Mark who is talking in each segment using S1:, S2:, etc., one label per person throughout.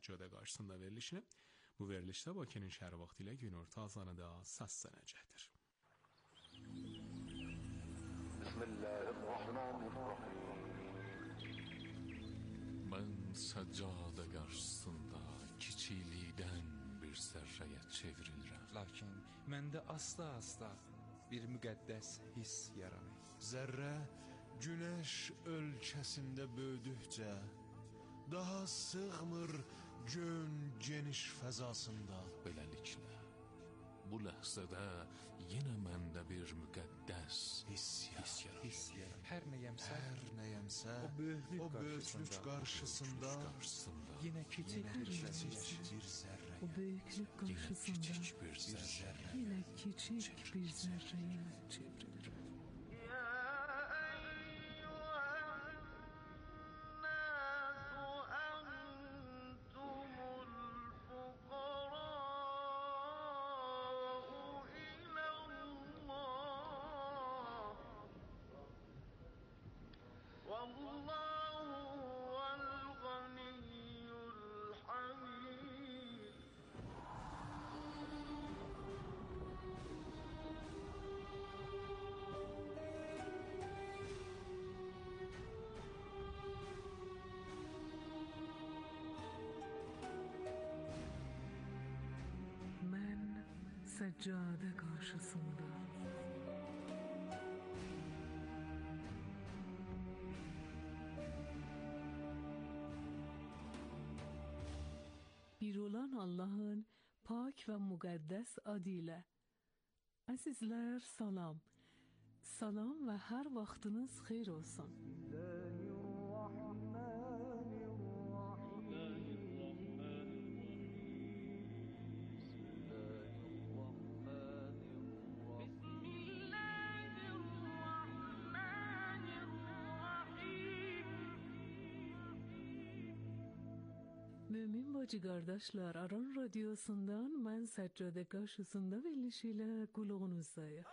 S1: Səccada qarşısında verilişini. Bu verilişdə Bakının şəhər vaxtı ilə günorta azanı da səslənəcəkdir.
S2: Ben səccada qarşısında kiçiklikdən bir zərrəyə çevrilirəm.
S3: Lakin məndə asta-asta bir müqəddəs hiss yaranır.
S4: Zərrə günəş ölkəsində böyüdükcə daha sığmır gön geniş fəzasında.
S2: Beləliklə, bu ləhzədə yenə məndə bir müqəddəs hiss yaranır.
S3: Hər nəyəmsə,
S4: o böyüklük qarşısında
S3: yenə kiçik bir zərrə.
S5: O böyüklük qarşısında yenə kiçik bir zərrəyə çevrilir. Səccada qarşısında bir olan Allah'ın pak və müqəddəs adıyla. Əzizlər, salam. Salam və hər vaxtınız xeyir olsun. Mümin bacı kardeşler, Aran Radyosu'ndan ben Səccada qarşısında verilişiyle kulağunuzdayım.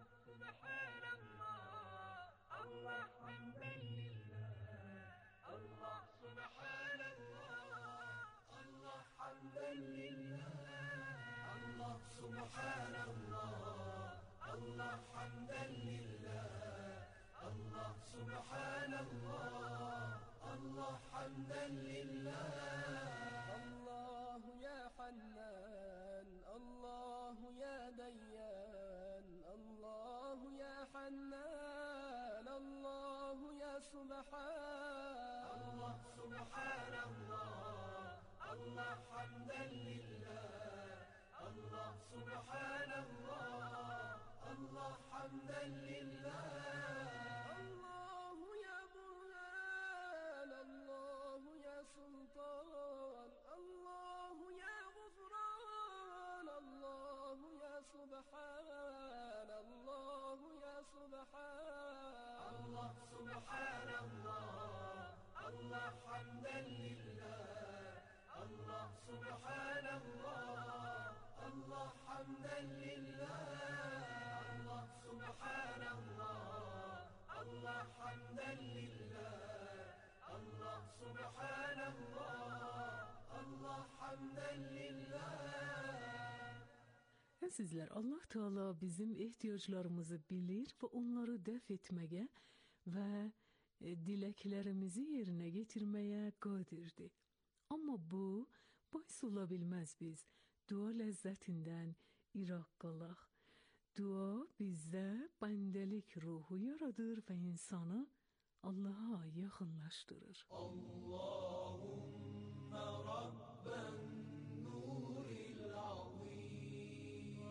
S5: Allah hamden lillah, Allah subhanallah, Allah hamden lillah, Allah subhanallah, Allah hamden lillah, Allah subhanallah, Allah hamden lillah.
S6: Allahu ya Hannan, Allahu ya Dayyan, Allahu ya Hannan, Allahu ya Subhan. Allah subhanallah, Allah hamden lillah, Allah subhanallah, Allah hamden lillah. Allahu ya Burhan, Allahu ya Sultan, Allahu ya Gufran, Allahu ya Subhan, Allahu ya Subhan. Allah subhanallah, Allah hamden lillah, Allah subhanallah, Allah hamden lillah. Allah subhanallah, Allah hamden lillah, Allah subhanallah, Allah hamden lillah.
S5: Əzizlər, Allah Teala bizim ehtiyaclarımızı bilir və onları dəf etməyə və diləklərimizi yerinə getirməyə qadirdir. Amma bu, bays ola bilməz biz. Dua ləzzətindən iraq qalaq. Dua bizdə bəndəlik ruhu yaradır və insanı Allah'a yaxınlaşdırır.
S6: Allahümme Rabben nuril azim,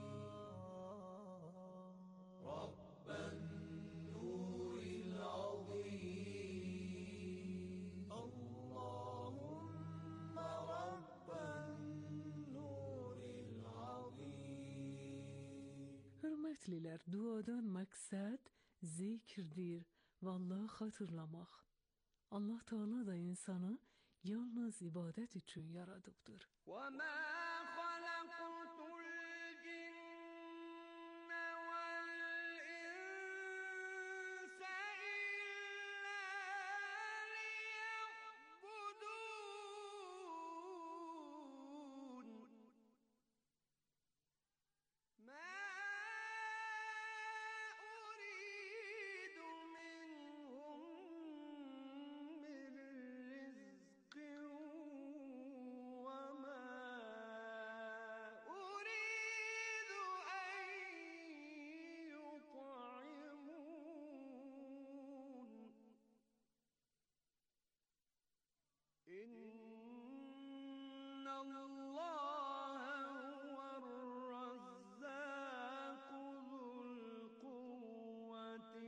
S6: Rabben nuril azim, Allahümme Rabben nuril azim.
S5: Hörmətlilər, duadan məqsəd zikirdir və Allah'ı xatırlamaq. Allah Teala da insanı yalnız ibadet için yaradıbdır.
S6: وَمَا خَلَقْتُ الْجِنَّ وَالْإِنسَ إِلَّا لِيَعْبُدُونِ الله هو الرزاق ذو القوة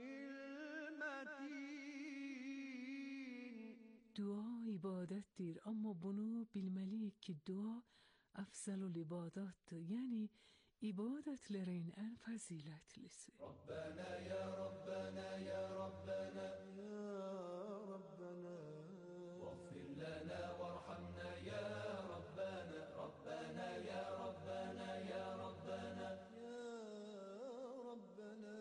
S6: المتين.
S5: Dua ibadətdir, amma bunu bilməliyik ki, dua əfzəlül ibadətdir, yəni ibadətlərin ən fəzilətlisi.
S6: ربنا يا ربنا يا ربنا يا ربنا واغفر لنا وارحمنا يا ربنا ربنا يا ربنا يا ربنا يا ربنا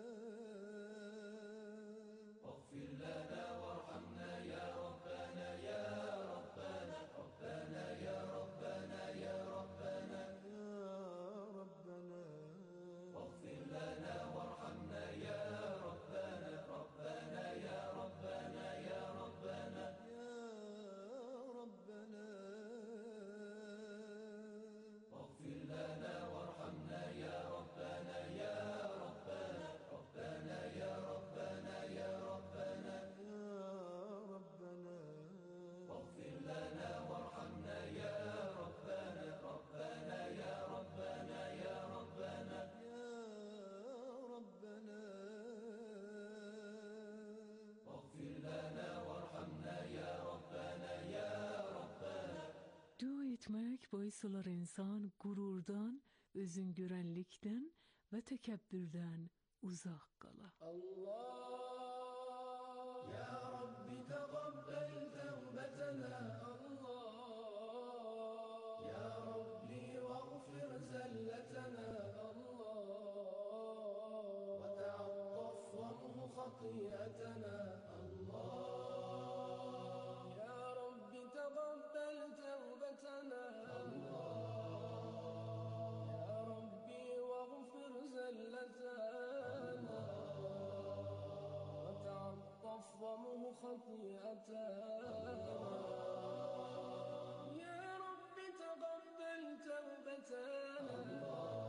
S6: واغفر لنا وارحمنا يا ربنا يا ربنا ربنا يا ربنا يا ربنا يا ربنا واغفر لنا وارحمنا يا ربنا ربنا يا ربنا يا ربنا يا ربنا واغفر لنا وارحمنا يا ربنا يا ربنا ربنا يا ربنا يا ربنا يا ربنا واغفر لنا وارحمنا يا ربنا ربنا يا ربنا يا ربنا يا ربنا واغفر لنا وارحمنا يا ربنا يا ربنا.
S5: Dua etmək bais olar insan qururdan, özüngörənlikdən və təkəbbürdən uzaq qala.
S6: الله يا رب تقبل توبتنا الله يا ربي واغفر زلتنا الله وتعطف وامه خطيئتنا الله يا رب تقبل توبتنا الله يا ربي واغفر زلتنا وتعطف وامه خطيئتنا يا رب تقبل توبتنا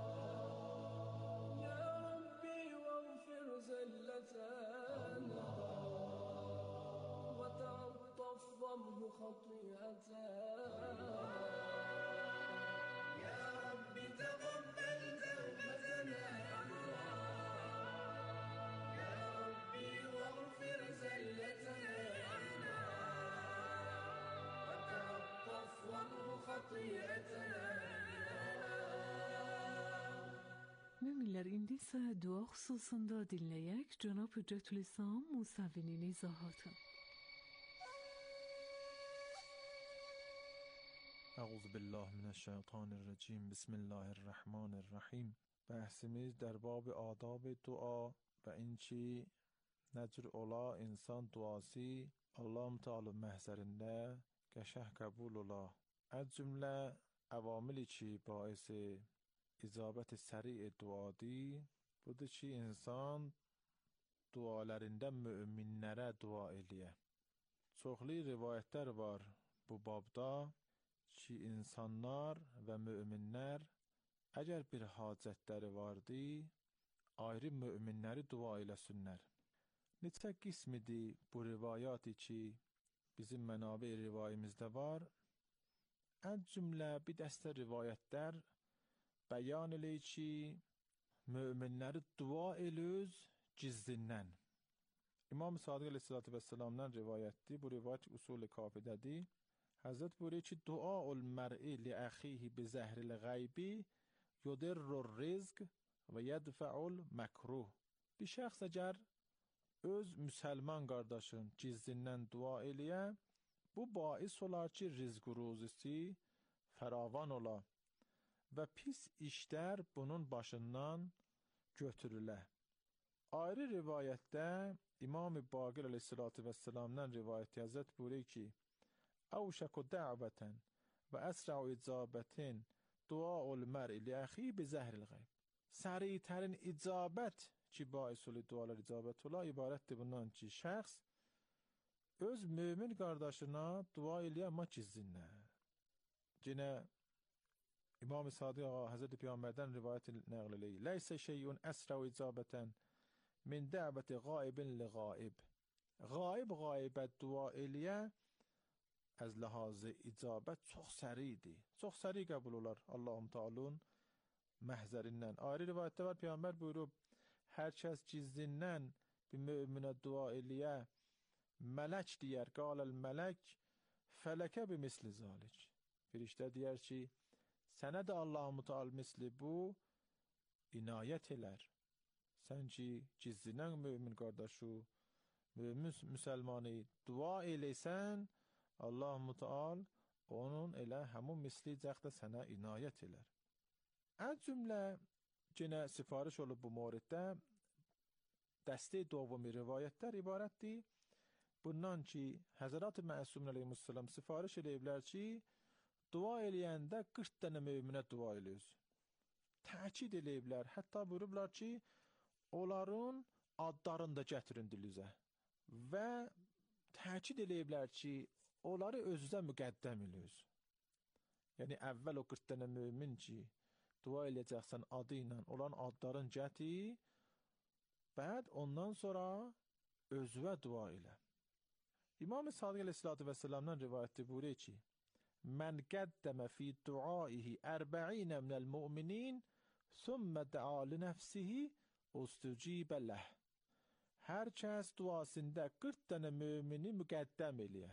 S6: يا ربي واغفر زلتنا وتعطف وامه خطيئتنا يا رب تقبل توبتنا يا ربي واغفر زلتنا وتعطف وامه خطيئتنا.
S5: Müminlər, indi isə dua xüsusunda dinləyək Cənab Hüccətülislam Musəvinin izahatı.
S4: Əuzu billah minəşşeytanirracim. Bismillahirrahmanirrahim. Bəhsimiz در باب آداب dua və inki nəcür ola insan duası Allah Teala məhzərində qəşəng qəbul ola. Az cümlə əvamili ki baisi icabət səri duadi budur ki insan dualarında müminlərə dua eləyə. Çoxlu rivayətlər var bu babda ki insanlar və müminlər əgər bir hacətləri vardı ayrı müminləri dua eləsinlər. Neçə qismidir bu rivayatı ki bizim mənabə rivayimizdə var. Az cümlə bir dəstə rivayətlər bəyan eləyir ki müminləri dua elüz gizlindən. İmam Sadiq Aleyhisselatü Vesselam'dan rivayətdir. Bu rivayət usul-i kafidədir. Həzrət buyuruyor ki duaul mər'i li əxihi bi zəhril qaybi yudirrur rizq və yədfəul məkruh. Bir şəxs əgər öz müsəlman qardaşın gizlindən dua eləyə, bu bais olar ki rizq ruzisi fəravan ola və pis işlər bunun başından götürülə. Ayrı rivayətdə İmam-ı Baqir Aleyhisselatü Vesselam'dan rivayət Həzrət buyuruyor ki Əvşəku dəvətən və əsra'u icabətin duaul mər'i li əxi bi zəhril qayb. Səritərin icabət ki bais olu dualar icabət ola ibarətdir bundan ki şəxs öz mümin qardaşına dua eləyə amma gizlindən. Yenə İmam-ı Sadiq Hazreti Peyğəmbərdən rivayət nəql eləyir. Leysə şeyun əsra'u icabətən min dəvəti qaibin li qaib. Qaib qaibə dua eləyə از لحاظ icabət çox səriydi. Çox səri qəbul olar Allahum Teala'nın məhzərindən. Ayrı rivayətdə var, Peyğəmbər buyurub, hər kəs gizlindən bir möminə dua eləyə, mələk deyər, qaləl mələk, fələkə bi misli zalik. Firiştə deyər ki, sənə də Allahum Teala misli bu inayət elər. Sən ki, gizlindən mömin qardaşı, mömin müsəlmanı dua eləysən, Allahum Teala onun elə həmun misli cəxdə sənə inayət elər. Az cümlə yenə sifariş olub bu moriddə dəstə dovumu rivayətlər ibarətdir. Bundan ki, Həzrət-i Məsum əleyhissalam sifariş eləyiblər ki, dua eləyəndə 40 dənə möminə dua eləyir. Təkid eləyiblər, hətta buyurublar ki, onların adlarını da gətirin dilinizə və təkid eləyiblər ki, onları özünüzə müqəddəm eləyir. Yəni, əvvəl o 40 dənə mömin ki, dua eləyəcəksən adı ilə, olan adların gətir, bəd ondan sonra özünə dua elə. İmam-ı Sadiq əleyhissalatu vəssalamdan rivayətdir, buyuruyor ki, mən qəddəmə fi duaihi 40 minəl mu'minin, sümmə də'a li nəfsihi, ustucibə ləh. Hər kəs duasında 40 dənə mümini müqəddəm eləyə.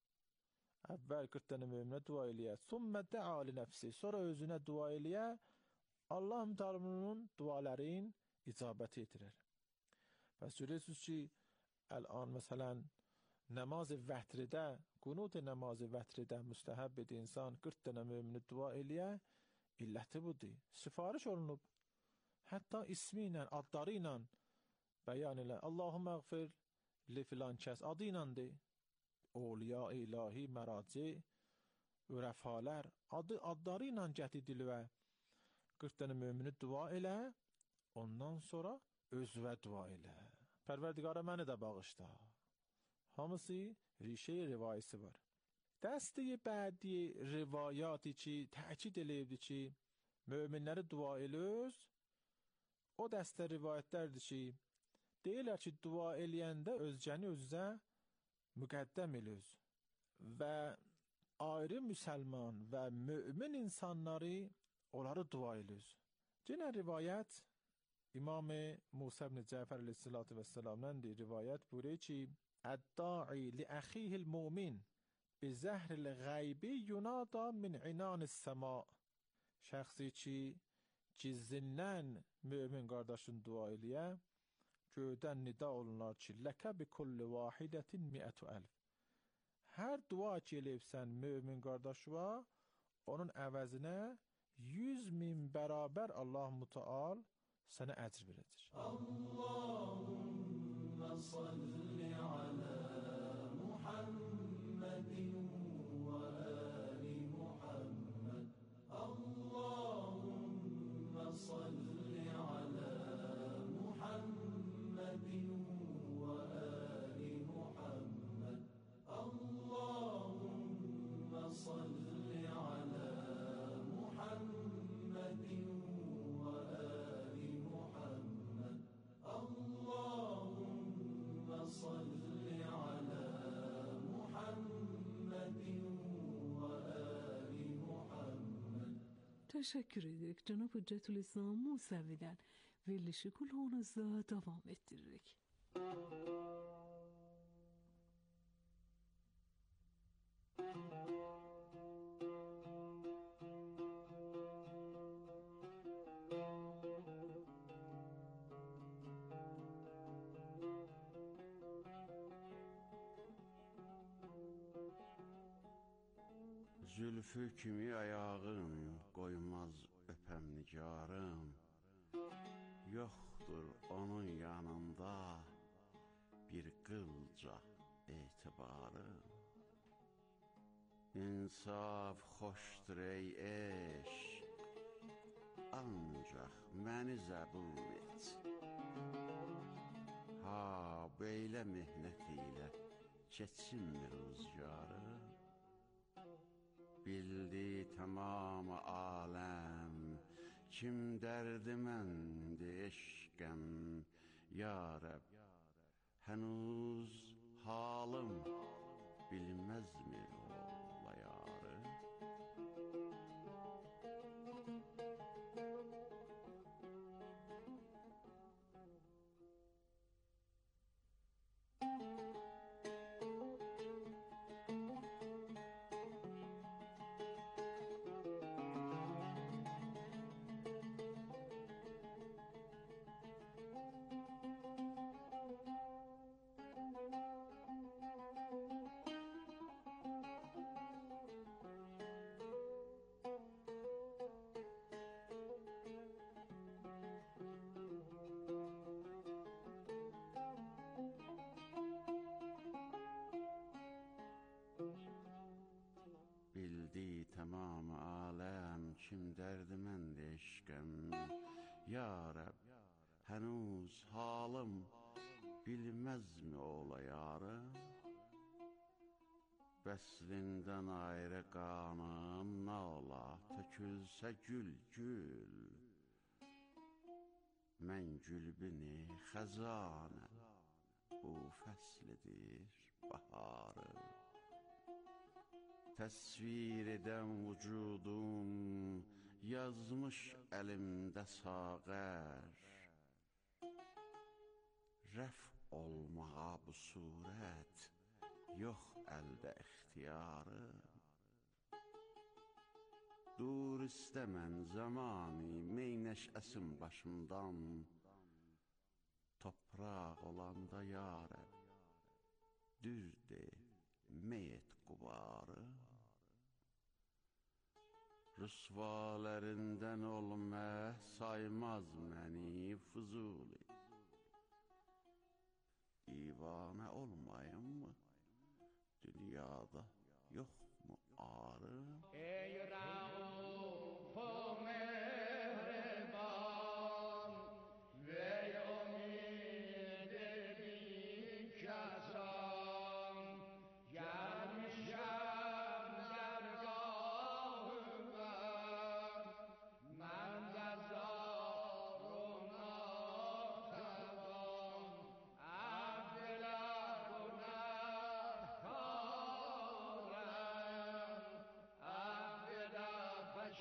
S4: Əvvəl 40 dənə möminə dua eləyə, sümmə də'a li nəfsihi, sonra özünə dua eləyə, Allah-u Teala'nın duaların icabət etirər. Bəs görürsünüz ki, الان مثلا نماز vətridə, qunut namazı vətridə müstəhəb edir insan 40 dənə mömini dua eləyə, illəti budur. Sifariş olunub. Hətta ismi ilə, adları ilə bəyan elə. Allahümmə əğfir li filan kəs adı iləndir. Awliya ilahi məraci, ürəfalər adları ilə gətirdilvə. 40 dənə mömini dua elə, ondan sonra özvə dua elə. Pərverdigara məni də bağışla. Hamısı rişə rivayəsi var. Dəstə bədi rivayatı ki, təkid eləyibdi ki, möminləri dua eləyir. O dəstə rivayətlərdir ki, deyirlər ki, dua eləyəndə özcəni özünə müqəddəm eləyir. Və ayrı müsəlman və mömin insanları onları dua eləyir. Yenə rivayət İmam-ı Musa ibn Cəfər əleyhissalatu vəssalamdan rivayət buyuruyor ki, "Əd-da'i li əxihil mu'min bi zəhril ğaybi yunada min inanis səma." Şəxsi ki, gizlindən mömin qardaşın dua eləyə, göydən nida olunlar ki, "Ləkə bi kulli vahidətin 100,000." Hər dua ki eləyibsən mömin qardaşına, onun əvəzinə 100,000 bərabər Allah-u Teala sənə əcr verəcək.
S6: Allahümme salli ala Muhammedin və ali Muhammed. Allahümme salli ala Muhammedin və ali Muhammed. Allahümme salli ala Muhammedin Allahümme salli ala Muhammedin ve ali Muhammed.
S5: Teşekkür ederek Cenab-ı Hüccetülislam Musevi'den verilişi kulağınızda devam ettirerek.
S7: Zülfü kimi ayağın qoymaz öpəm nigarım, yoxdur onun yanında bir qılca etibarım. İnsaf xoşdur ey eşq, ancaq məni zəbul et. Ha, belə mehnət ilə keçinmir rüzgarım. Bildi tamam aləm, kim dərdi məndi eşqəm, ya Rəbb, hənuz halım bilməzmi o tamam alem kim derdimendi eşkem. Ya Rab, henüz halım bilmez mi ola yarım? Bəslindən ayrı qanım nə ola, tökülsə gül gül. Mən gülbini xəzanəm, bu fəslidir baharı. Təsvir edən vücudum, yazmış əlimdə sağər. Rəf olmağa bu surət, yox əldə ixtiyarı. Dur istəmən zamani, meynəşəsim başımdan. Topraq olanda ya Rəb, düz de, meyet qubarı. Rüsvələrindən olmə, saymaz məni Füzuli. Divanə olmayım mı? Dünyada yok mu ağrı?
S6: Ey Rauf o mehriban ve umid bin kasan, gelmişem dergahına, men de zaruna taban, abdüler günahkarım, abdüler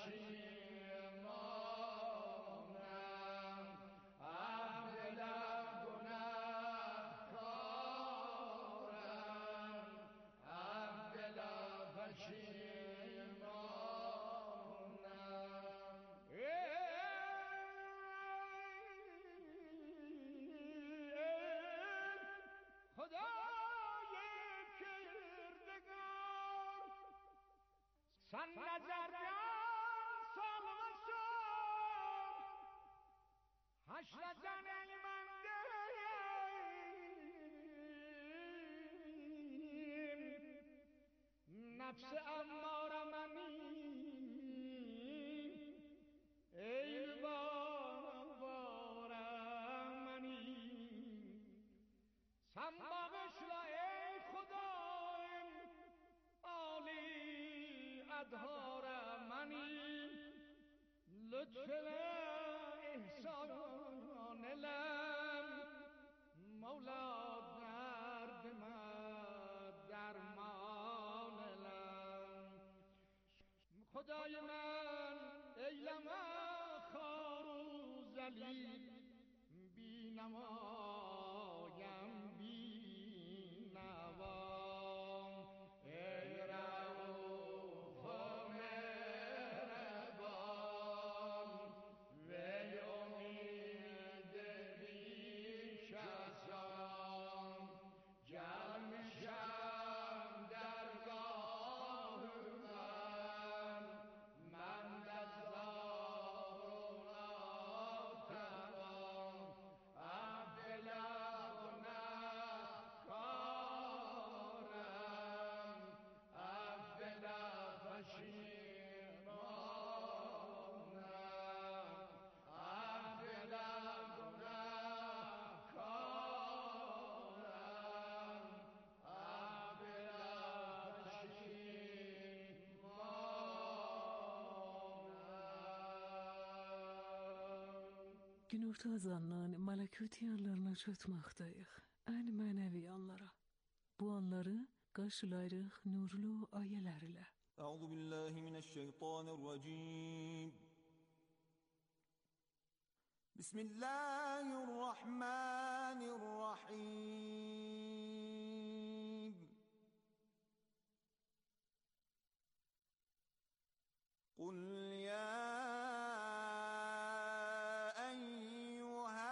S6: peşimanım, abdüler günahkarım, abdüler peşimanım. Xudای کردگار sen nezerden salmasın, haşreden eymendeyim, nefsi emmare menim, ey bana menim. Sen bağışla ey Xudayım, Ali adhar منی لطف احسان لم مولا درد من درمان لم خدای من ایلم خار و ذلیل بی نمایم بی نوام ای رؤوف و مهربان وی امید بیش از آن جمشم درگاه من دزار و ناتوان عبد گنهکارم عبد پشیمانم عبد گنهکارم عبد پشیمانم.
S5: Günorta azandan mələkuti yanlarına çatmaqdayıq. Ən mənəvi yanlara. Bu anları qarşılayırıq nurlu ayələr ilə.
S8: أعوذ بالله من الشيطان الرجيم بسم الله الرحمن الرحيم قل يا أيها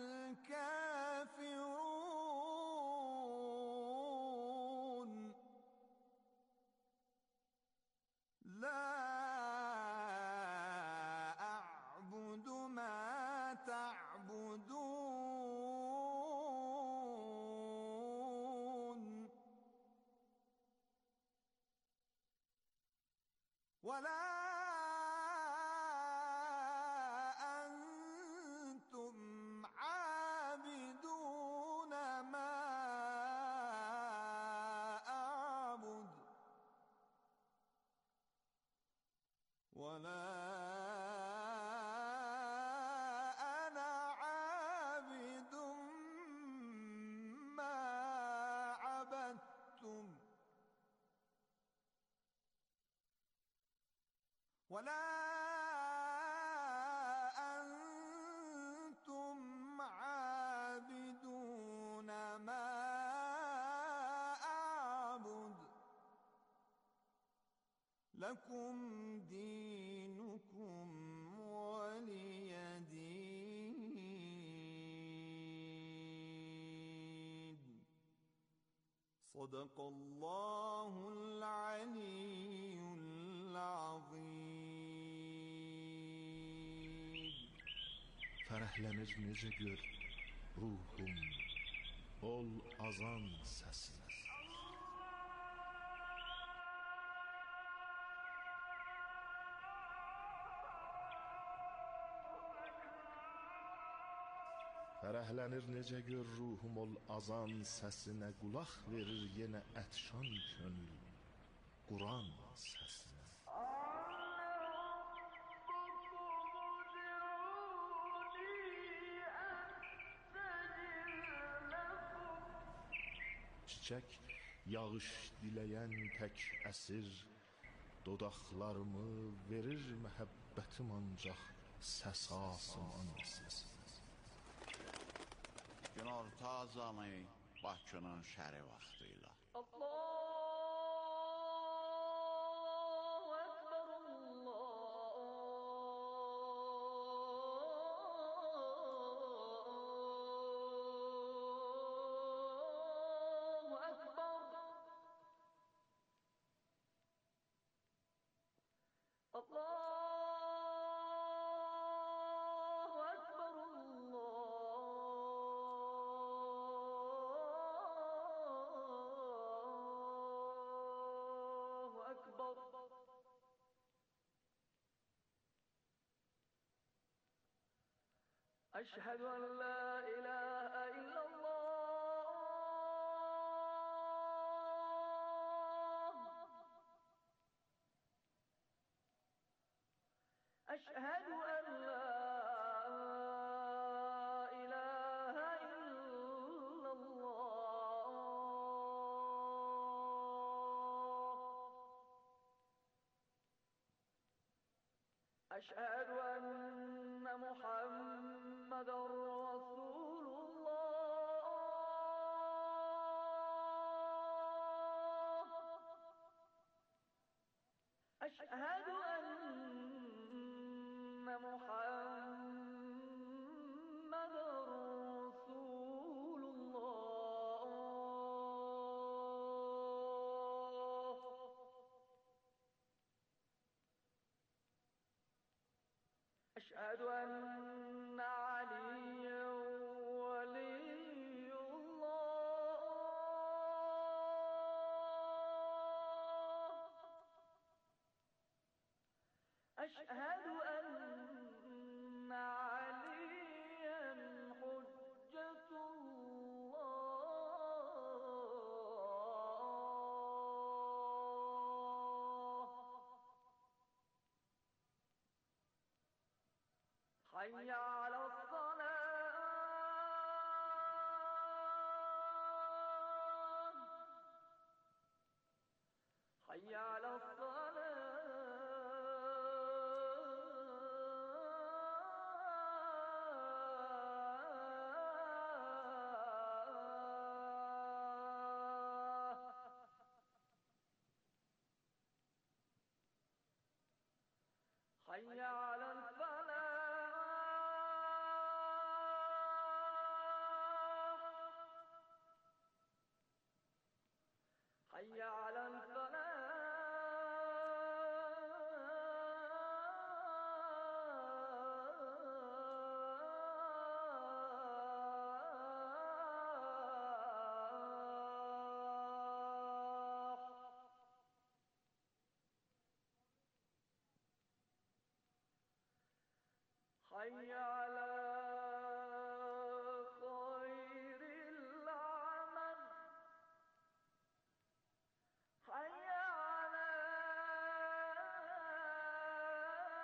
S8: الكافرون لا أعبد ما تعبدون ولا أنا عابد ما عبدتم ولا أنتم عابدون ما أعبد لكم دينكم ولي دين. صدق الله العلي العظيم.
S9: Fərəhlənir necə gör ruhum ol azan səsinə. Fərəhlənir necə gör ruhum ol azan səsinə, qulaq verir yenə ətşan könül Quran səsinə. Çiçək yağış diləyən tək əsir, dodaqlarımı verir məhəbbətim ancaq səs asman səsinə.
S7: Günorta azanı Bakının şəri vaxtıyla.
S6: أشهد أن لا إله إلا الله. أشهد أن لا إله إلا الله. أشهد أن محمد رسول الله. أشهد أن محمد رسول الله. أشهد أن عليا ولي الله. أشهد أن عليا حجة الله. حي على الصلاة. حي على الصلاة. حي على الفلاح. حي على الفلاح. حي على خير العمل. حي على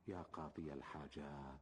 S7: يا قاضي الحاجات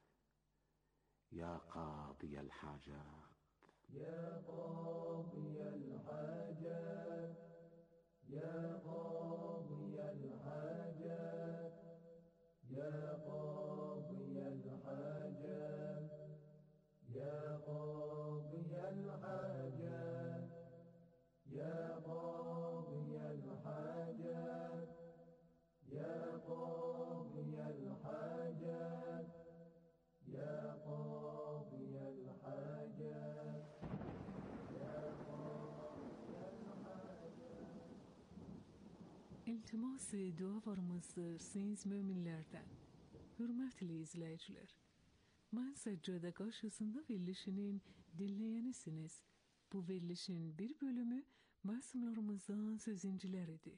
S7: يا قاضي الحاجات
S6: يا قاضي الحاجات يا قاضي الحاجات يا قاضي الحاجات يا قاضي الحاجات يا قاضي الحاجات يا قاضي الحاجات يا قاضي الحاجات
S5: İltimas dualarımızdır siz müminlerden. Hürmetli izleyiciler, ben seccade karşısında verilişinin dinleyenisiniz. Bu verilişin bir bölümü masumlarımızdan sözincileridir.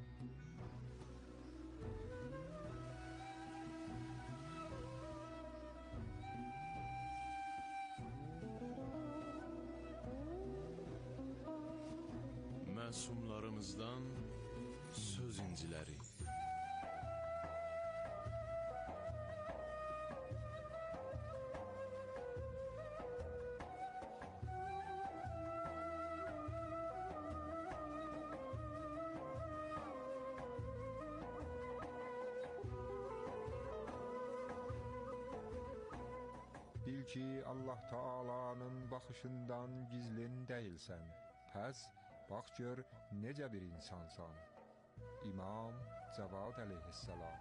S2: Məsumlarımızdan söz inciləri.
S3: Bil ki Allah Taala'nın baxışından gizlin deyilsən. Pəs bax gör necə bir insansan. İmam Cavad əleyhissalam.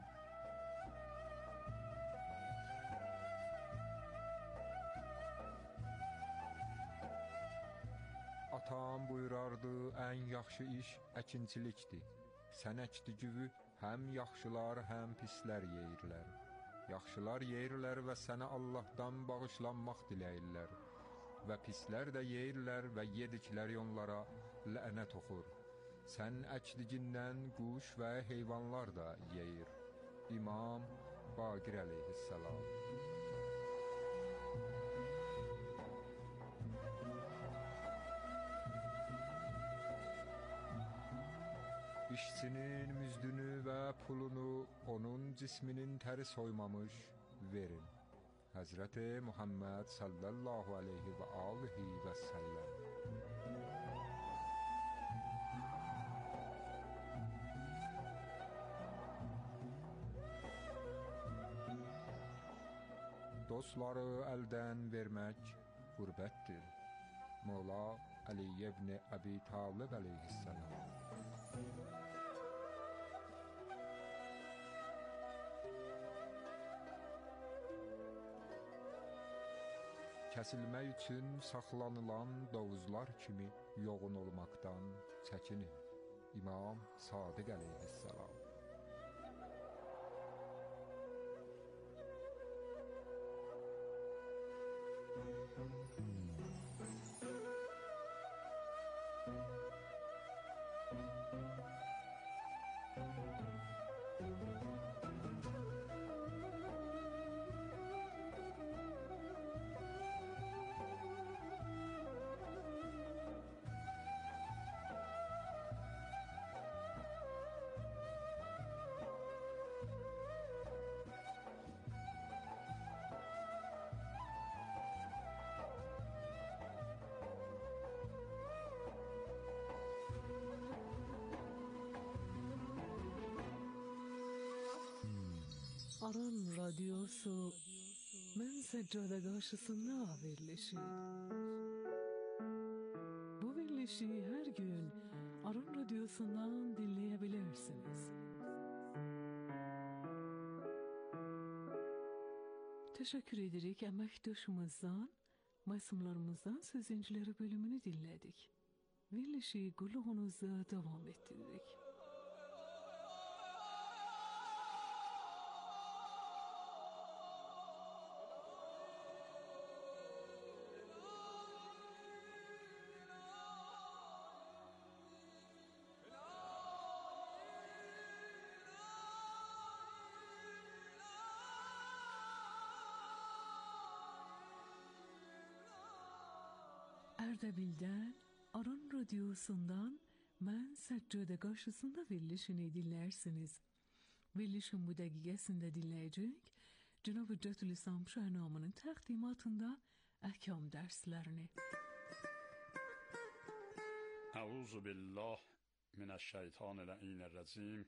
S3: Atam buyurardı, ən yaxşı iş əkinçilikdir. Sən əkdi-güvü həm yaxşılar, həm pislər yeyirlər. Yaxşılar yeyirlər və sənə Allahdan bağışlanmaq diləyirlər. Və pislər də yeyirlər və yedikləri onlara lənət oxur. Sən əkdigindən quş və heyvanlar da yeyir. İmam Baqir əleyhissalam. İşçinin müzdünü və pulunu onun cisminin təri soymamış verin. Həzrəti Muhammed sallallahu aleyhi və alihi və səlləm. Dostları əldən vermək qürbətdir. Mola Ali ibn Abi Talib əleyhissalam. Kəsilmək üçün saxlanılan dovuzlar kimi yoğun olmaqdan çəkinin. İmam Sadiq əleyhissalam.
S5: Aran Radyosu mən səccade qarşısında verilişi. Bu verilişi hər gün Aran Radyosu'ndan dinleyebilirsiniz. Teşekkür ederek əməkdaşımızdan, məsumlarımızdan sözüncüləri bölümünü dinlədik. Verilişi qulluğunuzda devam etdirdik. Erdebil'den Aran Radyosu'ndan mən səccade qarşısında verilişini dinlərsiniz. Verilişin bu dəqiqəsində dinləyəcək Cenab-ı Hüccətülislam Şahnamının təqdimatında əhkam dərslərini.
S10: Əuzu billah minəşşeytanirracim.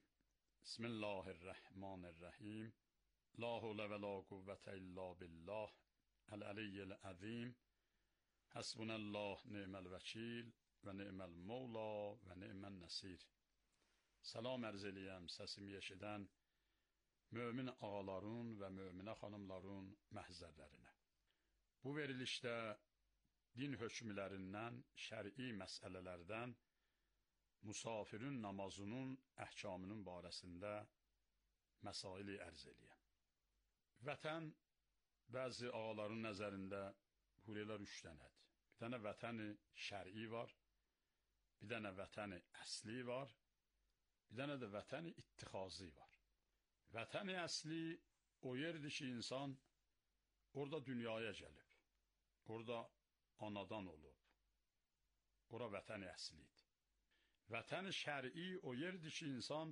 S10: Bismillahirrahmanirrahim. La havle ve la kuvvete illa billah. El-aliyyil azim. Hasbunallah ni'mel vekil ve ni'mel mevla ve ni'men nesir. Salam ərz eləyəm səsimi eşidən mömin ağaların və möminə xanımların məhzərlərinə. Bu verilişdə din hökmlərindən, şəri məsələlərdən, musafirin namazının əhkamının barəsində məsaili ərz eləyəm. Vətən bəzi ağaların nəzərində huriyelər 3 dənədir. Bir dənə vətəni şəri var, bir dənə vətəni əsli var, bir dənə də vətəni ittixazi var. Vətəni əsli o yerdir ki, insan orada dünyaya gəlib, orada anadan olub, ora vətəni əslidir. Vətəni şəri o yerdir ki, insan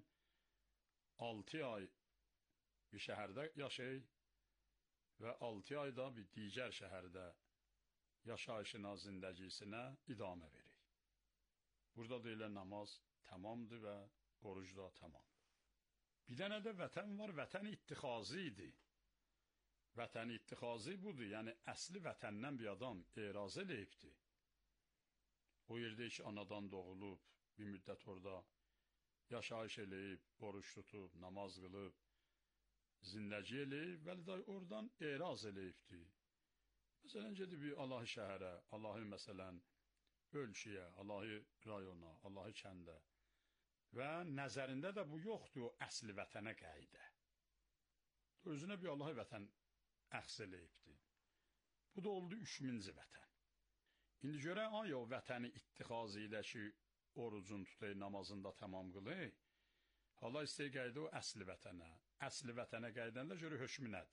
S10: 6 ay bir şəhərdə yaşayır və 6 ayda bir digər şəhərdə yaşayışına, zindəgisinə idamə verir. Burada da elə namaz tamamdır və oruc da tamamdır. Bir dənə də vətən var, vətəni ittixazidir. Vətəni ittixazi budur, yəni əsli vətəndən bir adam eraz eləyibdir. O yerdə ki, anadan doğulub, bir müddət orada yaşayış eləyib, oruç tutub, namaz qılıb, zindəgi eləyib, vəli də oradan eraz eləyibdir. Məsələn, gedib bir Allahi şəhərə, Allahi məsələn ölkəyə, Allahi rayona, Allahi kəndə və nəzərində də bu yoxdur o əsli vətənə qayıdə. Özünə bir Allahi vətən əxs eləyibdir. Bu da oldu 3000-ci vətən. İndi görək, ay o vətəni ittixazı ilə ki, orucun tutay, namazında tamam qılır, Allah istəyə qayıdı o əsli vətənə. Əsli vətənə qayıdəndə görə hökmü nədir?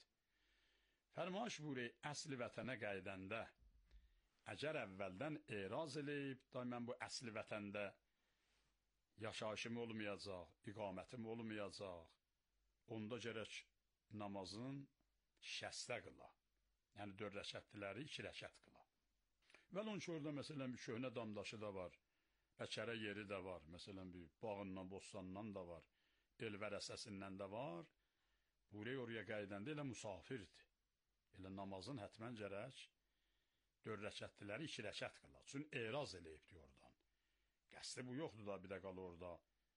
S10: Fərmaş buyuruyor, əsli vətənə qayıdəndə, əgər əvvəldən eraz eləyib, da mən bu əsli vətəndə yaşayışım olmayacaq, iqamətim olmayacaq, onda gərək namazın 60 qıla. Yəni 4 rəkətliləri 2 rəkət qıla. Vəl onun ki, orada məsələn bir köhnə damdaşı da var, əkərə yeri də var, məsələn bir bağından, bostandan da var, elvər əsəsindən də var. Buraya oraya qayıdəndə elə musafirdir. Elə namazın hətmən gərək 4 rəkətliləri 2 rəkət qıla. Çünki eraz eləyibdir oradan. Qəsdi bu yoxdur da, bir də qal orada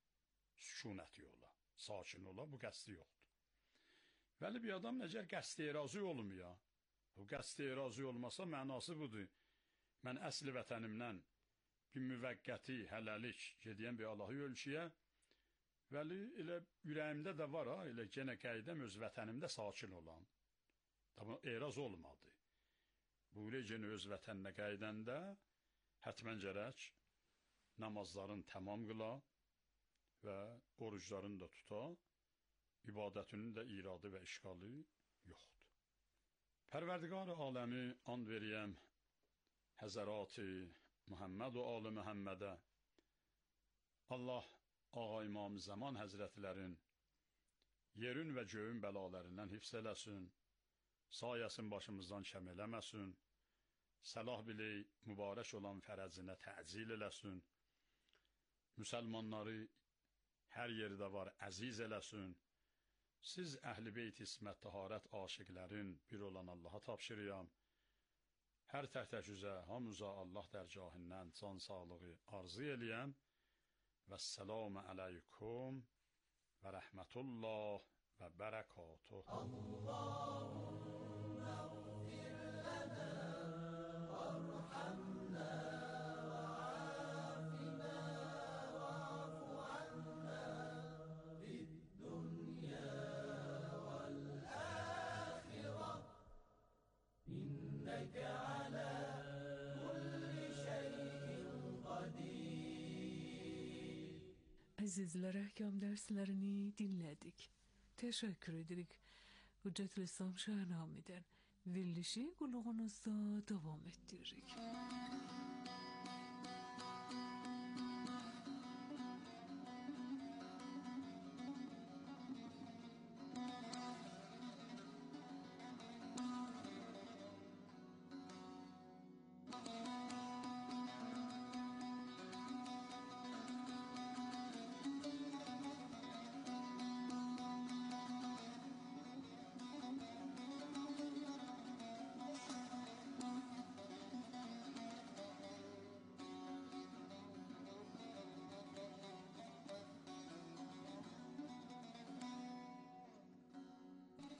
S10: sükunəti ola, sakin ola, bu qəsdi yoxdur. Vəli bir adam necər qəsdi erazi olmuyor? Bu qəsdi erazi olmasa mənası budur. Mən əsli vətənimdən bir müvəqqəti, hələlik gediyəm bir Allahi ölkəyə, vəli elə ürəyimdə də var, elə genə qəydəm öz vətənimdə sakin olan. Tabi eraz olmadı. Bu ilə genə öz vətəninə qəydəndə hətmən gərək namazların tamam qıla və oruclarını da tuta, ibadətinin də iradı və işğalı yoxdur. Pərverdigar aləmi and veriyəm Həzərati Muhammed və Ali Muhammedə. Allah Ağa İmam Zaman Həzrətlərin yerin və göyün bəlalarından hifz eləsin, sayəsin başımızdan kəm eləməsin, səlah biley mübarək olan fərəzinə təcil eləsin, müsəlmanları hər yerdə var əziz eləsin, siz əhl-i beyt ismət taharət aşiqlərin bir olan Allaha tapşırıyam, hər təhtəşüzə hamıza Allah dərgahından can sağlığı arzu eləyəm. Vəssalamu aleykum və rəhmətullah və bərəkatuh. Allahümme ğfir lənə vərhamnə və afina və afu annə fid-dünya vəl-əxirə innəkə alə kulli şeyin qadir.
S5: Əzizlər, əhkam dərslərini dinlədik. Təşəkkür edirik. Hüccətülislam Şahnamidən verilişi qulağınızda davam etdiririk.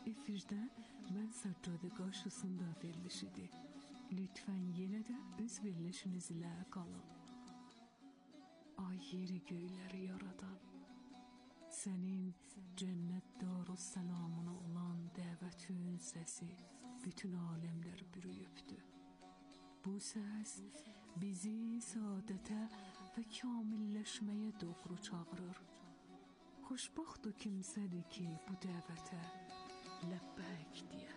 S5: efirdə mən Səccadə qarşısında veriliş idi. Lütfən yenə də öz verilişinizlə qalın. Ay yeri göyləri yaradan, sənin cənnət darüssalamına olan dəvətin səsi bütün aləmləri bürüyübdü. Bu səs bizi saadətə və kamilləşməyə doğru çağırır. Xoşbaxt o kimsədir ki, bu dəvətə ləbbəyk deyə.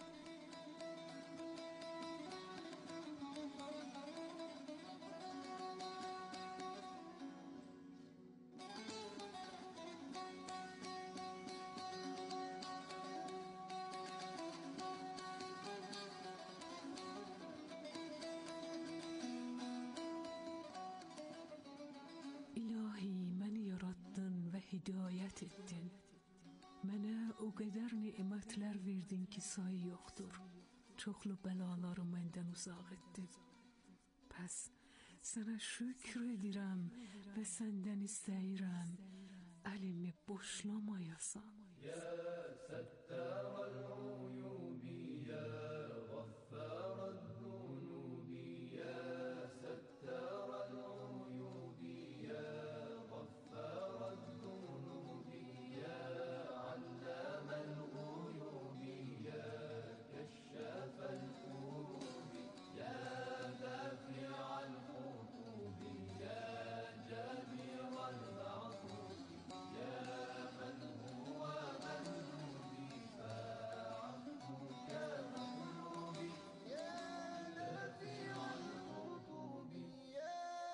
S5: Hidayət etdin. Mənə o qədər nemətlər verdin ki, sayı yoxdur. Çoxlu bəlaları məndən uzaq etdin. Pəs sənə şükr edirəm və səndən istəyirəm, əlimi boşlamayasan.
S6: Ya Səttarəl uyubi, ya Ğəffərəl zunubi, ya Səttarəl uyubi, ya Ğəffərəl zunubi, ya Alləməl uyubi, ya Kəşşəfəl qurubi, ya Dəfi'əl xutubi, ya Cəbirəl mə'tubi, ya Mən huve mə'lubi, fa'afuka mə'lubi, ya Dəfi'əl xutubi, ya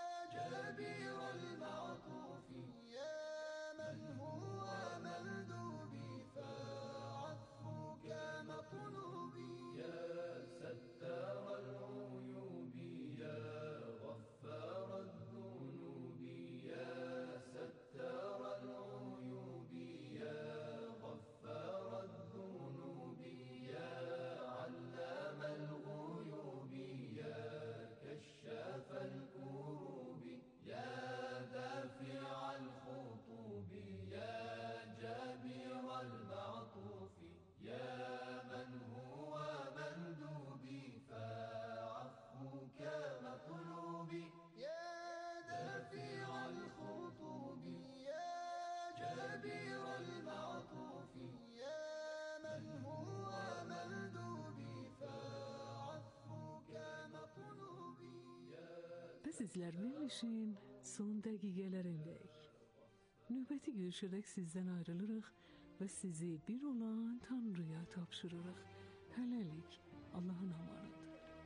S6: Cəbirəl mə'tubi, ya Mən huve mə'lubi, fa'afuka mə'lubi, ya Səttarəl uyubi, ya Ğəffərəl zunubi, ya Səttarəl uyubi, ya Ğəffərəl zunubi, ya Alləməl uyubi, ya Kəşşəfəl qurubi, ya Dəfi'əl xutubi, ya Cəbirəl mə'tufi, ya Mən huve mə'lubi, fa'afuka mə'lubi, ya Dəfi'əl xutubi, ya Cəbirəl mə'tufi, ya Mən huve mə'lubi, fa'afuka mə'lubi, ya
S5: Sizlər verilişin son dəqiqələrindəyik. Növbəti görüşərək sizdən ayrılırıq və sizi bir olan Tanrıya tapşırırıq. Hələlik, Allahın amanıdır.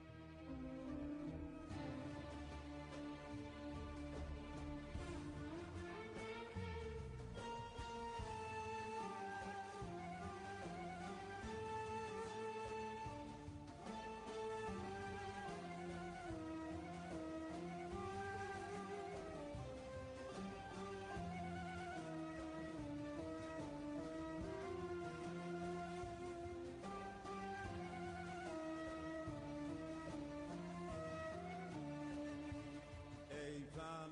S11: ای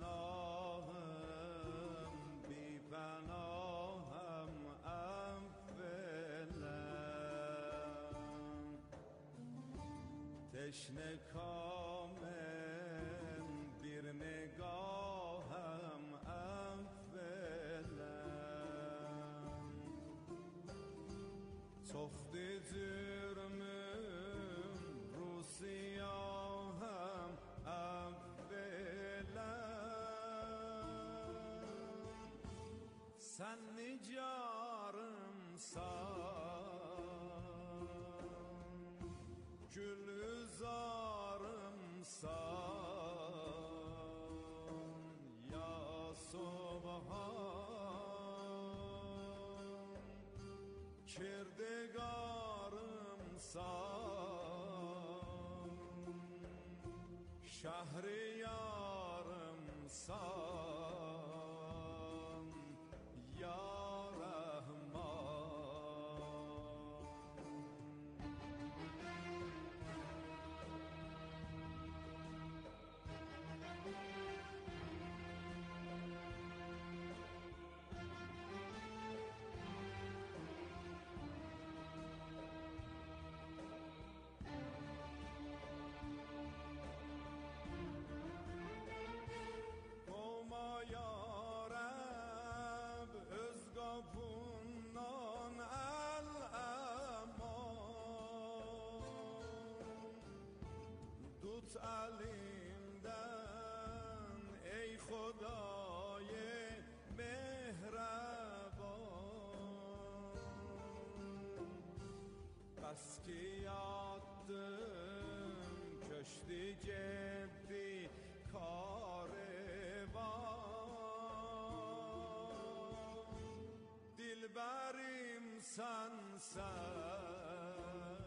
S11: پناهم بی پناهم اولم تشنه کامم بیر نگاهم اولم تخت جرمم رو سیاهم sen nicarımsan, gülzarımsan, ya Subhan, kirdegarımsan, şehriyarımsan, ya tut elimden ey Xuday mehreban. Bas ki yattım köşkü cepti karevan. Dilberim sensen,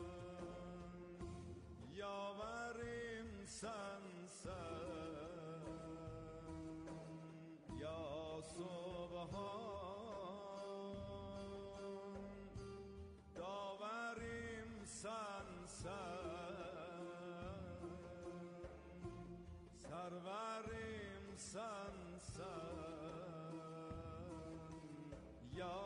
S11: yaverim sensen, ya Subhan. Daverim sensen, serverim sensen, ya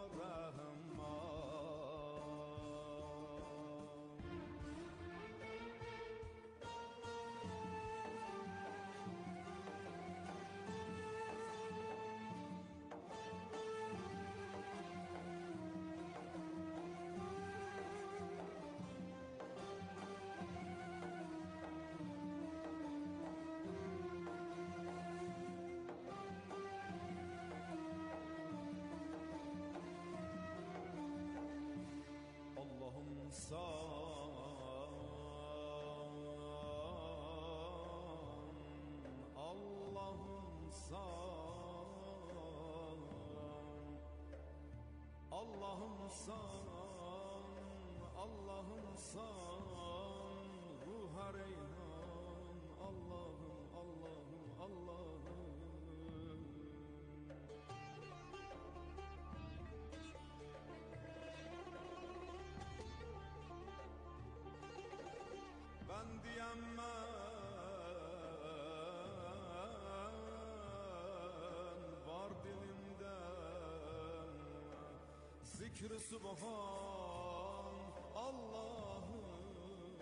S11: Allah'ım san, Allah'ım san, ruha reyhan, Allah'ım, Allah'ım, Allah'ım. Ben diyemem var dilimden zikr-i subhan, Allah'ım,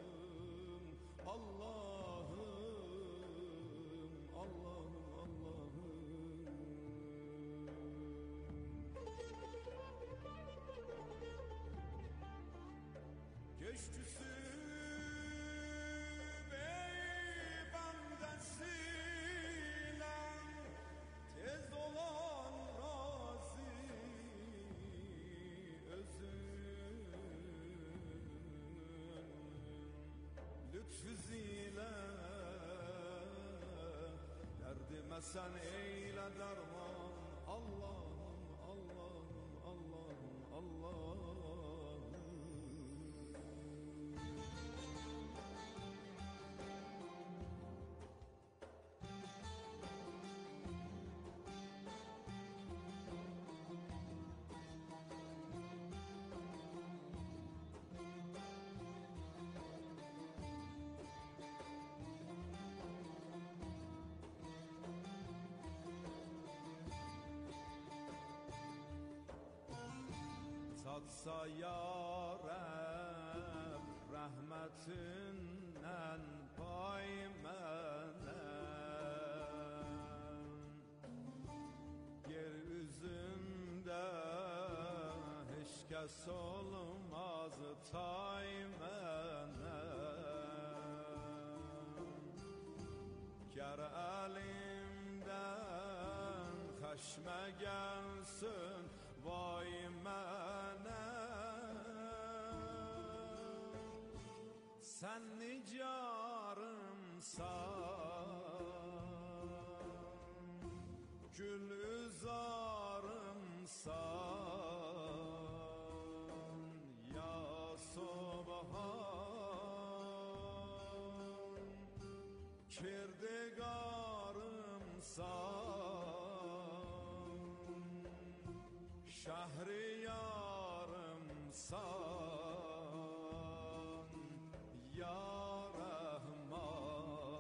S11: Allah'ım, Allah'ım, Allah'ım. Geçtüsü tez olan razı özün lütfüzile derdime sen eyle derman, Allah'ım, Allah'ım, Allah'ım, Allah'ım. Tatsa yarab rahmetinden pay menem, yer üzünde hiç kes olmaz tay menem. Ger elimden kaşme gelsin vay menem, sen nicarımsan, gül üzarımsan, ya Subhan. Kirdigarımsan, şehriyarımsan, ya Rahman.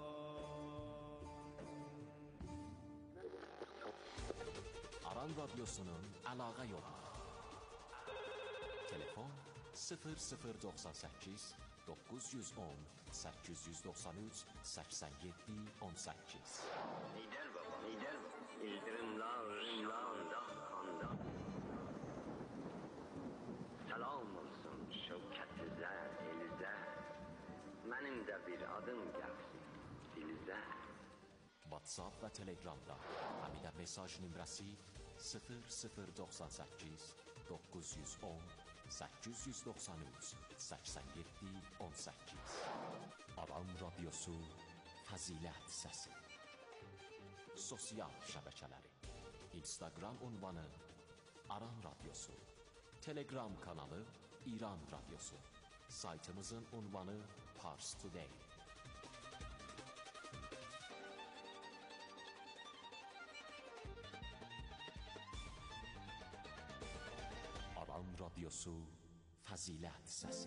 S12: Aran Radyosu'nun əlaqə yolu. Telefon 0098 910 893 87 18.
S13: Lider baba, lider. İldirimler, rimlağında, kanda. Selam olsun şevketlize, elize. Benim de bir adım gelsin.
S12: WhatsApp və Telegramda. Həmin də mesaj nömrəsi 0098 910 893 87 18. Aran Radiosu Fəzilət Səsi. Sosial şəbəkələri: Instagram ünvanı Aran Radiosu, Telegram kanalı İran Radiosu, saytımızın ünvanı Pars Today. Aran Radiosu Fəzilət Səsi.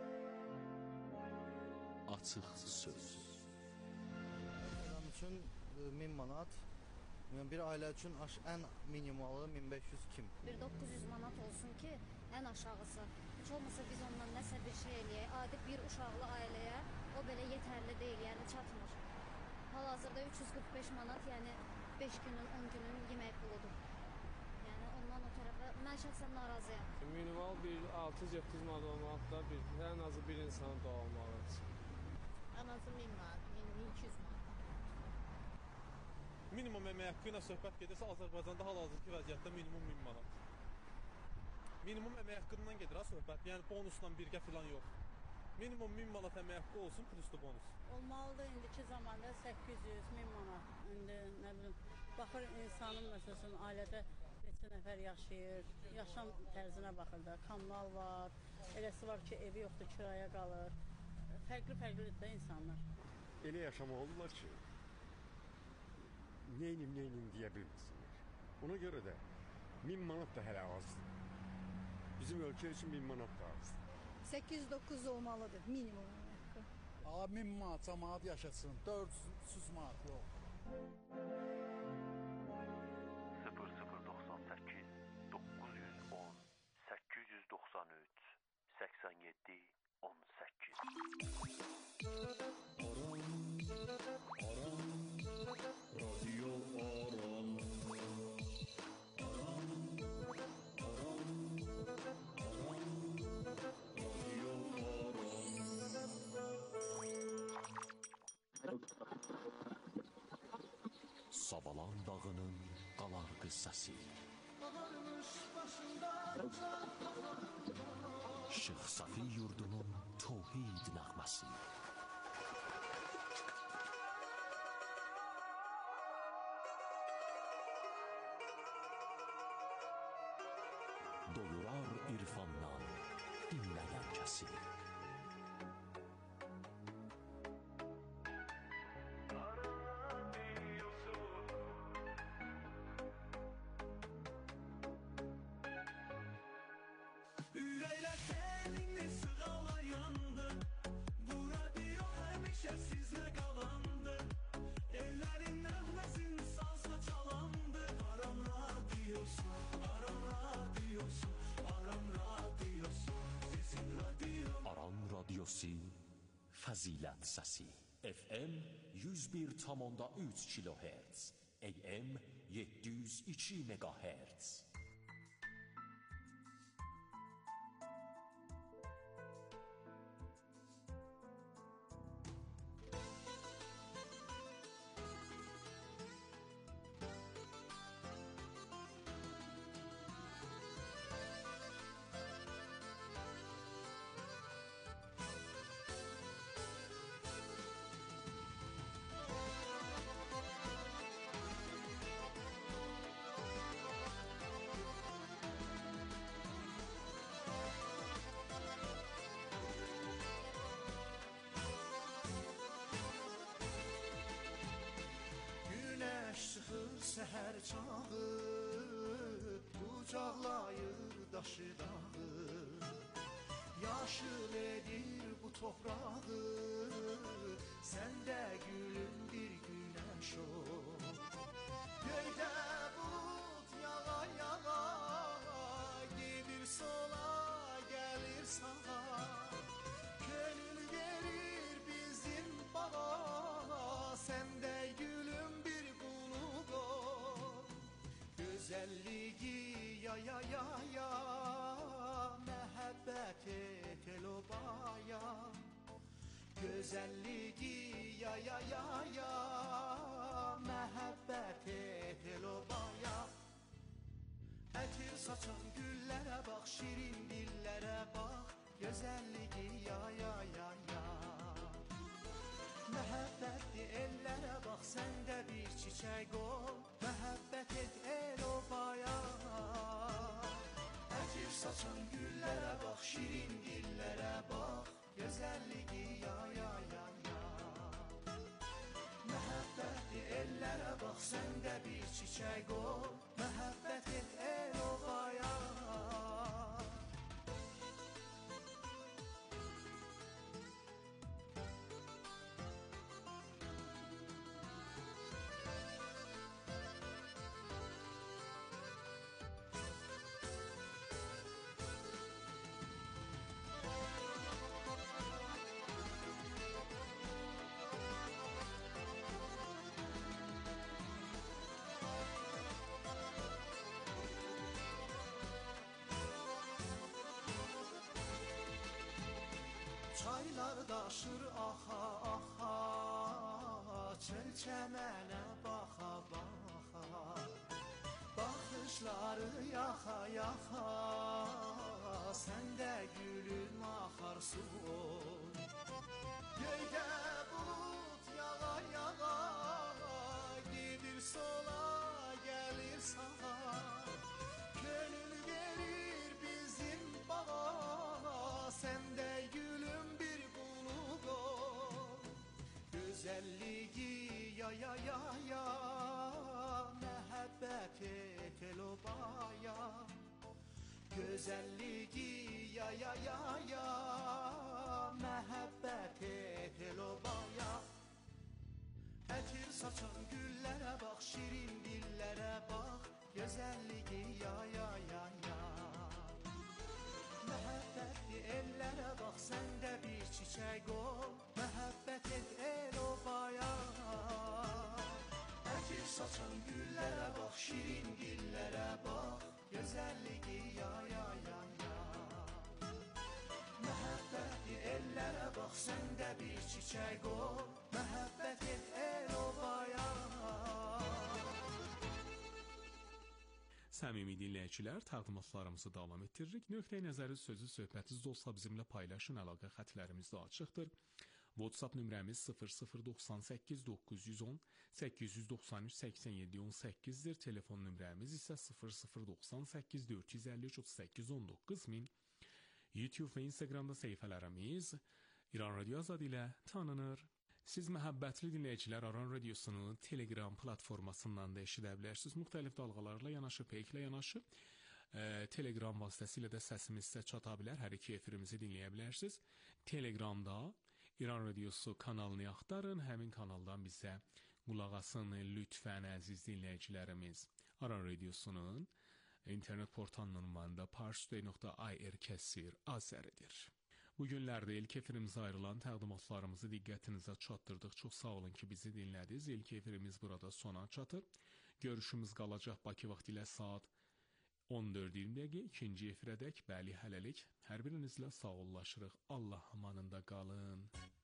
S12: Açıq söz.
S14: Mənim üçün 1000 manat, bir ailə üçün ən minimalı 1500-2000.
S15: 1900 manat olsun ki, ən aşağısı. Heç olmasa biz ondan nəsə bir şey eləyək. Adi bir uşaqlı ailəyə o belə yetərli deyil, yəni çatmır. Hal-hazırda 345 manat, yəni 5 günün, 10 günün yemək puludur. Yəni ondan o tərəfə mən şəxsən narazıyam.
S16: Minimal bir 600-700 manat olmalıdır da, ən azı bir insanın doğulmalıdır.
S17: Ən azı 1000 manat, 1200 manat.
S18: Minimum əmək haqqı ilə söhbət gedirsə, Azərbaycanda hal-hazırki vəziyyətdə minimum 1000 manat. Minimum əmək haqqından gedir ha söhbət, yəni bonusla birgə filan yox. Minimum 1000 manat əmək haqqı olsun, pluslu bonus.
S17: Olmalıdır indiki zamanda 800-1000 manat. İndi nə bilim, baxır insanın məsələn ailədə neçə nəfər yaşayır, yaşam tərzinə baxır da, kommunal var, eləsi var ki, evi yoxdur, kiraya qalır. Fərqli-fərqlidir də insanlar.
S19: Elə yaşama olurlar ki, neynim deyə bilmirsinlər. Ona görə də 1000 manat da hələ azdır. Bizim ölkə üçün 1000 manat da azdır.
S20: 800-900 olmalıdır minimum.
S21: 1000 manat cəmaat yaşasın, 400 manat yox.
S22: 0098 910 893 87 18.
S6: Radio Aran.
S12: Sabalan dağının qalar qıssası. Şeyx Safi yurdunun tövhid nəğməsi. Doyurar irfandan dinləyən kəsi.
S6: Ürəklər səninlə sığala yandı. Bu radio həmişə sizlə qalandı. Ellərin nəğməsin sazla çalandı. Aran radiosu, Aran radiosu, Aran radiosu, sizin radio.
S12: Aran Radiosu Fəzilət Səsi. FM 101,3 kHz, AM 702 MHz.
S6: Səhər çağı qucaqlayır daşı dağı. Yaşıl edir bu toprağı. Sən də gülüm bir günəş ol. Göydə bulut yağa yağa, gedir sola gəlir sağa. Könül verir bizim bağa. Sən də gülüm bir güzelliği ya ya ya ya, mehabbet et el obaya. Güzelliği ya ya ya ya, mehabbet Ətir saçan güllərə bax, şirin dillərə bax, gözəlliyi ya ya ya ya. Məhəbbətli ellərə bax, sən də bir çiçək ol, məhəbbət et el obaya. Ətir saçan güllərə bax, şirin dillərə bax, gözəlliyi ya ya ya ya. Məhəbbətli ellərə bax, sən də bir çiçək ol, məhəbbət et el obaya. Çaylar daşır axa axa, çöl çəmənə baxa baxa, baxışları yaxa yaxa, sən də gülüm axarsun. Göydə bulut yağa yağa, gedir sola gəlir sağa, könül verir bizim bağa, sən də gülüm bir bulud ol. Gözəlliyi ya ya ya ya, məhəbbət et el obaya. Gözəlliyi ya ya ya ya, məhəbbət et el obaya. Ətir saçan güllərə bax, şirin dillərə bax, gözəlliyi ya ya ya ya. Məhəbbətli ellərə bax, sən də bir çiçək ol, məhəbbət et el obaya. Ətir saçan güllərə bax, şirin dillərə bax, gözəlliyi ya ya ya ya. Məhəbbətli ellərə bax, sən də bir çiçək ol, məhəbbət et el obaya.
S1: Səmimi dinləyicilər, təqdimatlarımızı davam etdiririk. Nöqteyi nəzəri sözü söhbətiniz olsa bizimlə paylaşın, əlaqə xətlərimiz də açıqdır. WhatsApp nömrəmiz 0098 910 893 87 18-dir. Telefon nömrəmiz isə 0098 453 38 19 min. YouTube və Instagramda səhifələrimiz İran Radio Azad ilə tanınır. Siz məhəbbətli dinləyicilər Aran Radiosunu Telegram platformasından da eşidə bilərsiniz. Müxtəlif dalğalarla yanaşı, peyklə yanaşı Telegram vasitəsilə də səsimiz sizə çata bilər. Hər iki efirimizi dinləyə bilərsiniz. Telegramda İran Radiosu kanalını axtarın. Həmin kanaldan bizə qulaq asın lütfən əziz dinləyicilərimiz. Aran Radiosunun internet portalının ünvanı da parstoy.ir kəsir azəridir. Bu günlərdə ilk efirimizə ayrılan təqdimatlarımızı diqqətinizə çatdırdıq. Çox sağ olun ki, bizi dinlədiniz. İlk efirimiz burada sona çatır. Görüşümüz qalacaq Bakı vaxtı ilə saat 14:20 dəqiqə. İkinci efirədək, bəli, hələlik hər birinizlə sağollaşırıq. Allah amanında qalın.